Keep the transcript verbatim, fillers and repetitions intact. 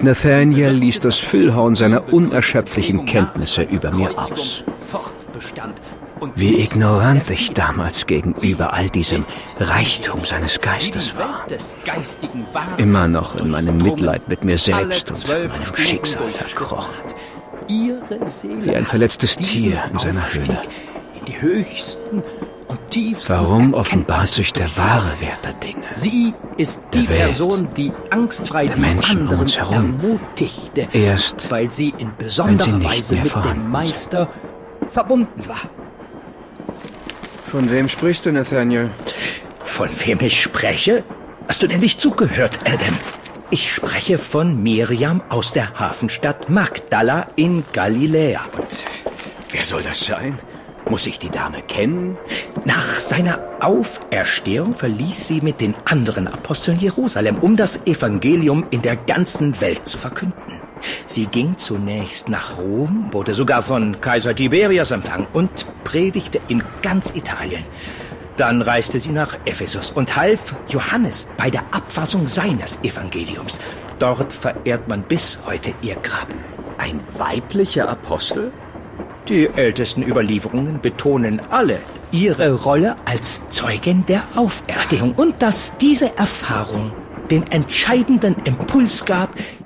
Nathanael ließ das Füllhorn seiner unerschöpflichen Kenntnisse über mir aus. Wie ignorant ich damals gegenüber all diesem Reichtum seines Geistes war. Immer noch in meinem Mitleid mit mir selbst und meinem Schicksal verkrochen. Wie ein verletztes Tier in seiner Höhle. Warum offenbart sich der wahre Wert der Dinge? Sie ist die Welt, Person, die angstfrei der die Menschen um anderen uns herum. ermutigte, Erst, weil sie in wenn sie besonderer nicht Weise mehr mit vorhanden dem Meister verbunden war. Von wem sprichst du, Nathanael? Von wem ich spreche? Hast du denn nicht zugehört, Adam? Ich spreche von Miriam aus der Hafenstadt Magdala in Galiläa. Und wer soll das sein? Muss ich die Dame kennen? Nach seiner Auferstehung verließ sie mit den anderen Aposteln Jerusalem, um das Evangelium in der ganzen Welt zu verkünden. Sie ging zunächst nach Rom, wurde sogar von Kaiser Tiberias empfangen und predigte in ganz Italien. Dann reiste sie nach Ephesus und half Johannes bei der Abfassung seines Evangeliums. Dort verehrt man bis heute ihr Grab. Ein weiblicher Apostel? Die ältesten Überlieferungen betonen alle ihre Rolle als Zeugin der Auferstehung und dass diese Erfahrung den entscheidenden Impuls gab,